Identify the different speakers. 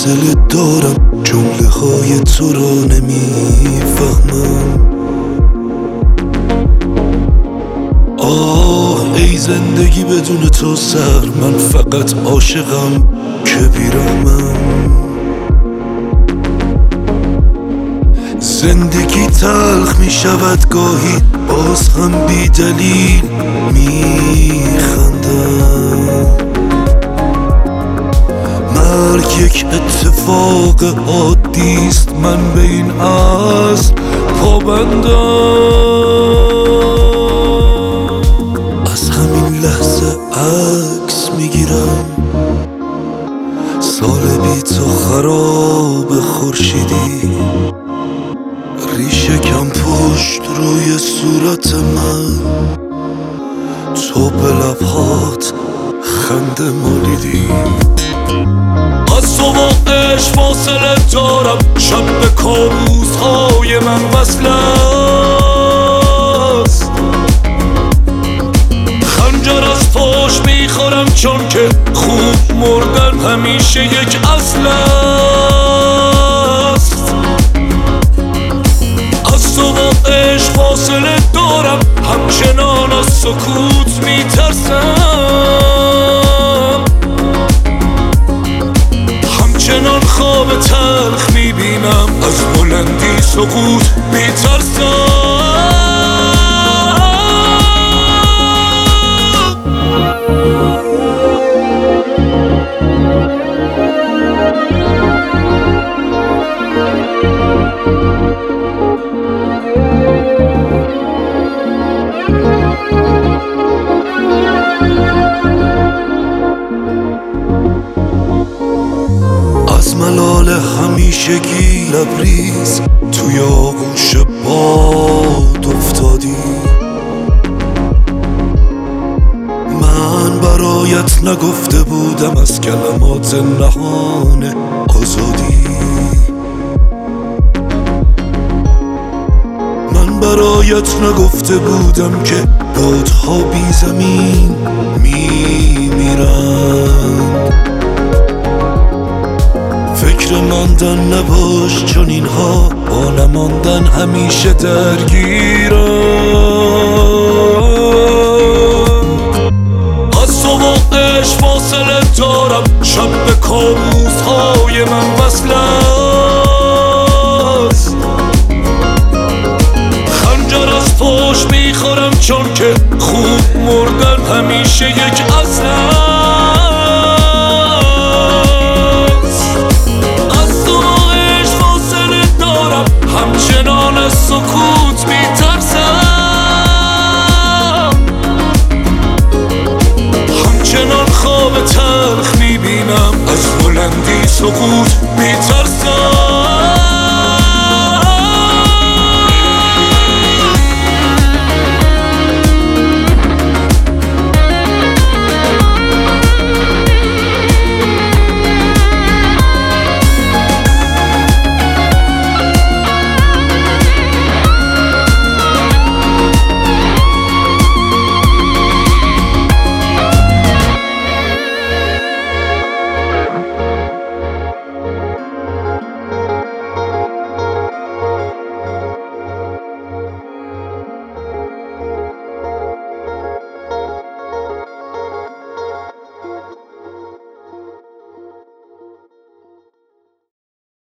Speaker 1: فاصله دارم، جمله های تو را نمیفهمم. آه ای زندگی بدون تو سر، من فقط عاشقم که بیرحمم. زندگی تلخ می شود گاهی، باز هم بی دلیل می خندم. مرگ یک اتفاق عادیست، من به این اصل پابندم. از همین لحظه عکس میگیرم، سال بی تو خراب خورشیدی، ریشه کم پشت روی صورت من، تو به لبهات خنده مالیدی. از تو با عشق فاصله دارم، شب به کابوس های من وصل است. خنجر از پاش میخورم چون که خوب مردن همیشه یک اصل است. از تو با عشق فاصله دارم، همچنان از سکوت میترسم. همچنان خواب تلخ میبینم، از بلندی سقوط میترسم. از ملال همیشگی لبریز توی آغوش باد افتادی. من برایت نگفته بودم از کلمات نهان آزادی. من برایت نگفته بودم که بادها بی زمین میمیرند. فکر ماندن نباش، چون اینها با نماندن همیشه درگیرم. از تو با عشق فاصله دارم، شب به کابوس های من وصل است. خنجر از پاش میخورم چون که خوب مردن همیشه یک اصل است. همچنان از سکوت میترسم. همچنان خواب تلخ میبینم، از بلندی سقوط میترسم.